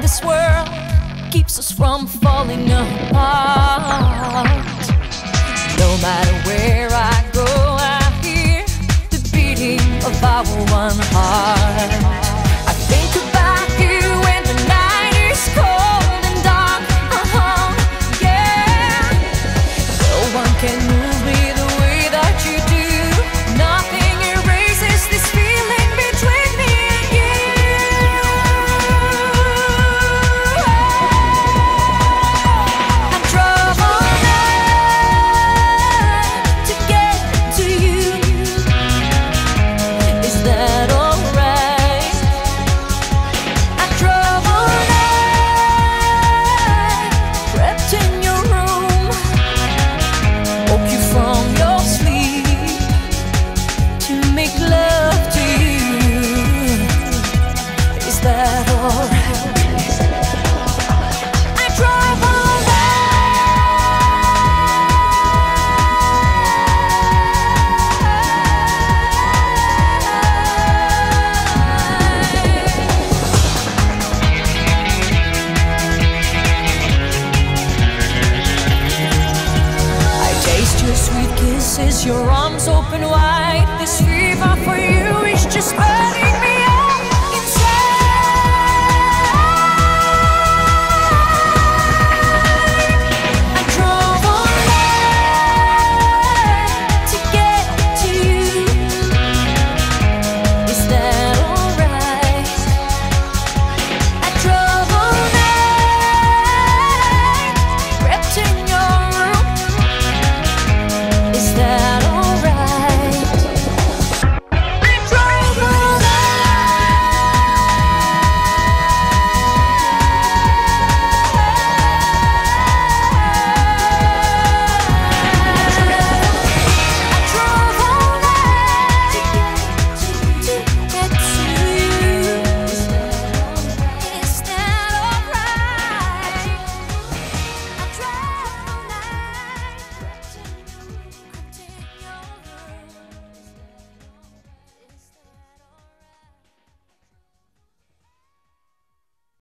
this world keeps us from falling apart. No matter where I go, I hear the beating of our one heart. I think about you when the night is cold and dark. Yeah. No one can move me the way that you do. Nothing erases this feeling between me and you. I'm traveling to get to you. Is that alright? I traveled crept in your room, woke you from your sleep to make love to you. Is that alright? I traveled I taste your sweet kisses, your arms open wide. This fever for you is just burning.